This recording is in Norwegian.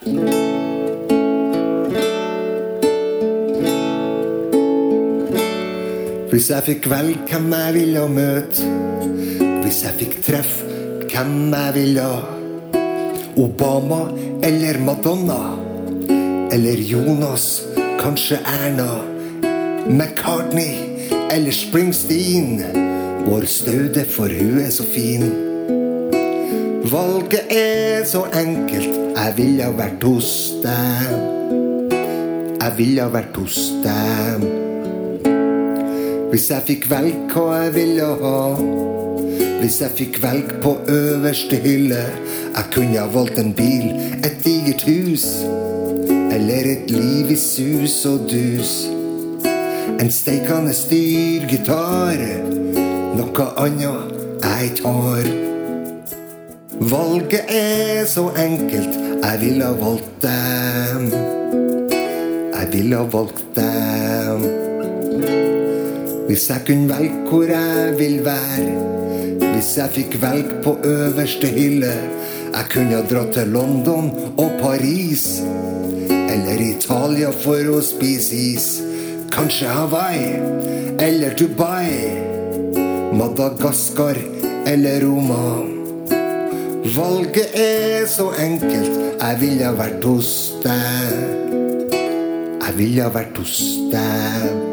Hvis jeg fikk velge hvem jeg ville møte, hvis jeg fikk treffe hvem jeg ville, Obama eller Madonna, eller Jonas, kanskje Erna, McCartney eller Springsteen, vår Staude, for hun så fin. Valget så enkelt, jeg ville vært hos deg, jeg ville vært hos deg. Hvis jeg fikk velge hva jeg ville ha, hvis jeg fikk velge på øverste hylle, jeg kunne ha valgt en bil, et digert hus, eller et liv i sus og dus. En steikende styrgitar, noe annet jeg tar. Valget så enkelt, jeg ville ha valgt dem, jeg ville ha valgt dem. Hvis jeg kunne velge hvor jeg vil være, hvis jeg fikk velge på øverste hylle, jeg kunne ha dratt til London og Paris, eller Italia for å spise is, kanskje Hawaii eller Dubai, Madagaskar eller Roma. Valget så enkelt, jeg ville ha vært hos deg, jeg ville ha vært hos deg.